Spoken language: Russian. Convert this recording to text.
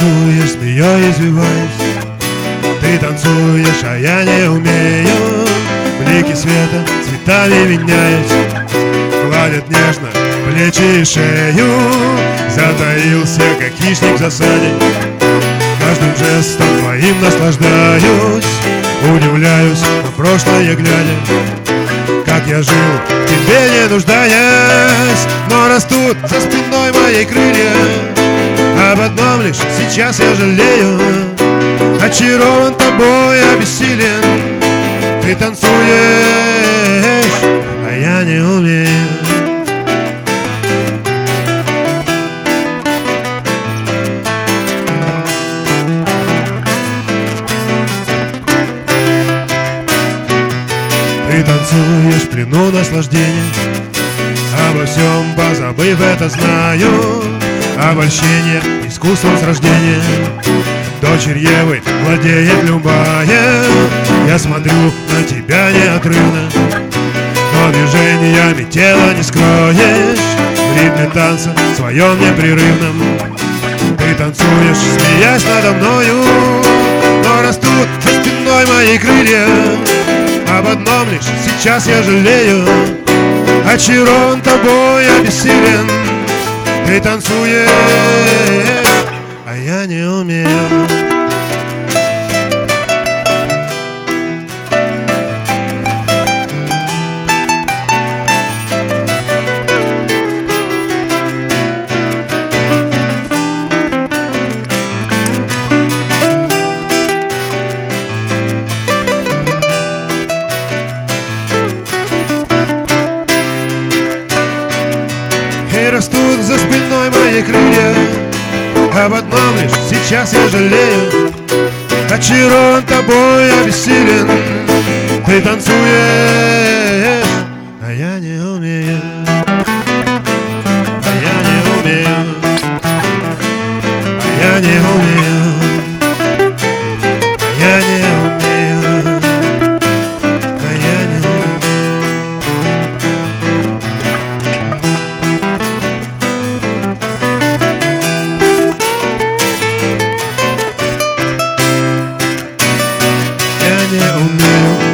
танцуешь, змеей извиваясь. Ты танцуешь, а я не умею. Блики света цветами меняясь, гладят нежно плечи и шею. Затаился, как хищник в засаде. Каждым жестом твоим наслаждаюсь. Удивляюсь на прошлое глядя, как я жил, в тебе не нуждаясь. Но растут за спиной моей крылья. Об одном лишь сейчас я жалею. Очарован тобой, обессилен. Ты танцуешь, а я не умею. Ты танцуешь в плену наслаждения. Обо всем позабыв это знаю. Обольщение искусством с рождения. Дочерь Евы владеет любая. Я смотрю на тебя неотрывно, но движениями тела не скроешь. В ритме танца своем непрерывном ты танцуешь, смеясь надо мною. Но растут за спиной мои крылья. Об одном лишь сейчас я жалею. Очарован тобой, обессилен. Ты танцуешь, а я не умею. И растут за спиной мои крылья. Об одном лишь сейчас я жалею. Очарован тобой, обессилен. Ты танцуешь, а я не умею. А я не умею. А я не умею. А я не умею. А я не умею. Я не умею.